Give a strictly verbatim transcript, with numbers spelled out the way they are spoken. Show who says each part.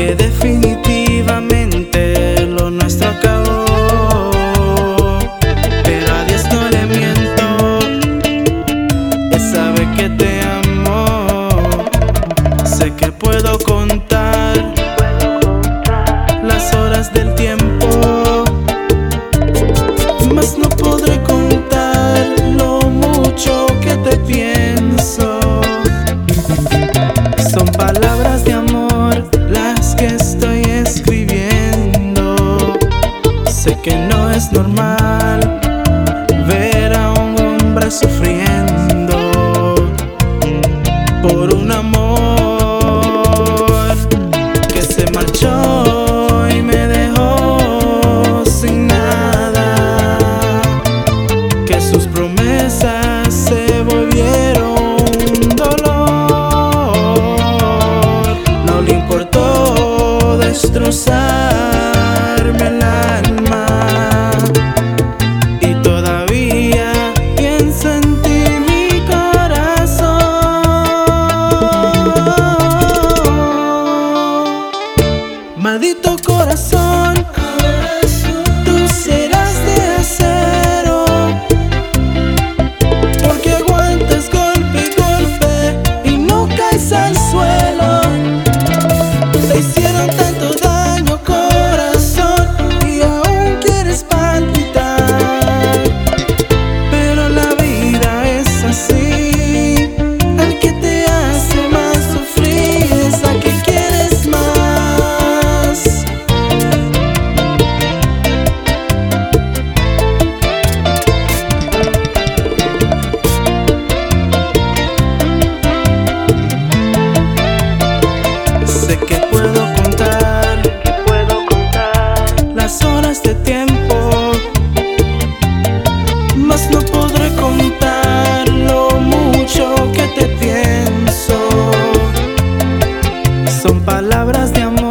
Speaker 1: que definitivamente lo nuestro acabó. Pero a Dios no le miento, Él sabe que te amo. Sé que puedo contar las horas del tiempo, mas no podré contar lo mucho que te pienso. Son palabras de amor las que estoy escribiendo. Sé que no es normal ver a un hombre sufriendo por un amor que se marchó y me dejó sin nada, que sus promesas se volvieron un dolor. No le importó destrozarme el alma y todavía piensa en ti mi corazón. Maldito corazón, tú serás de acero, porque aguantas golpe y golpe y no caes al suelo. Te hicieron tanto daño, corazón, y aún quieres palpitar. Pero la vida es así, al que te hace más sufrir es a que quieres más. Sé que puedo contar, puedo contar las horas de tiempo, mas no podré contar lo mucho que te pienso. Son palabras de amor